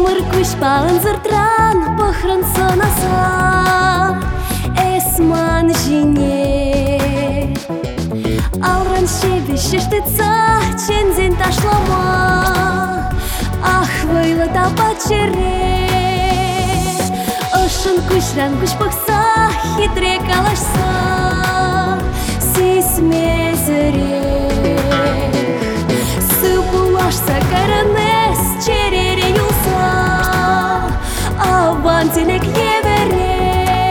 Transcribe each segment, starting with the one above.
mărcuș pa înzărtran Păhrân să nasa Esman jine Alran shevi shishtetsa Chenzin tashlama Ах, вăilă ta pacere Ășân cușran cuș păhsa Hitre calașsa Sismezere Să cărănesc cerere iulsa Avanținec evere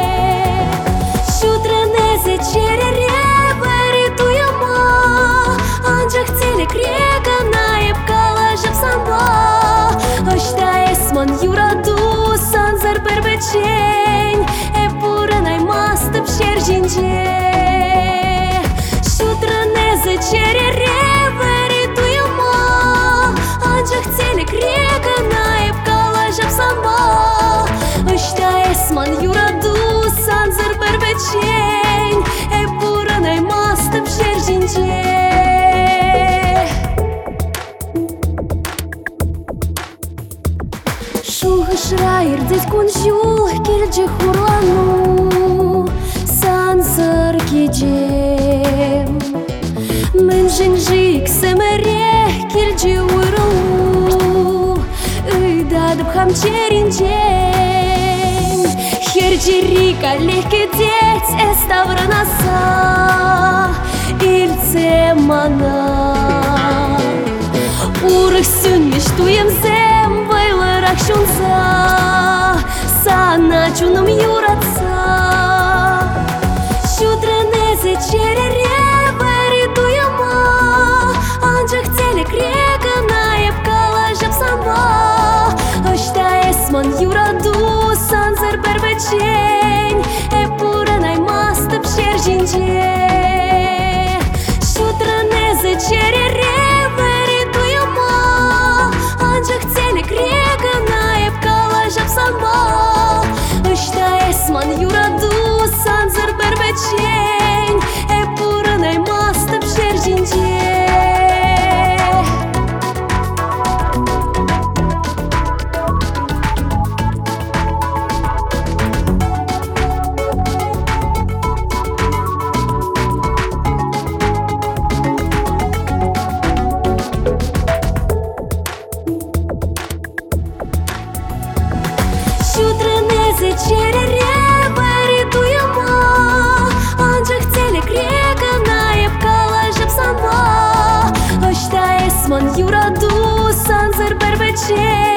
Și-utrăneze cerere Văritu-ia ma Anjăhțele crega Naib calajăp samba Ăștia esman iuradu Sanzăr perbeceni E pură n-ai mastăp șerginge Și-utrăneze cerere Anjăhțele crega Naib calajăp samba Ăștia esman iuradu Sanzăr perbeceni E pură n-ai mastăp șerginge Шухышрайыр здесь кунжул Келже хурлану Санзăr кечем Мен жинжик семере Келже уйрылу Ыйдадып хам черинчен Херджерика легкедеть Эставрынаса Ильце мана Урых сүнмеш туемзем Вайлырак шунса Сана чуным юратса Щутренезе черере Варитуя ма Анжăhțele crega Naib calajăp samba Ăștia esman iuradu Sanzăr perbeceni E pură n-ai mastăp șerginge Și-utrăneze cerere Văritu-ia ma Anjăhțele crega Naib calajăp samba Ăștia esman iuradu Sanzăr perbeceni E pură n-ai mastăp șerginge Și-utrăneze cerere Văritu-ia ma Anjăhțele crega Naib calajăp samba Ăștia esman iuradu Sanzăr perbeceni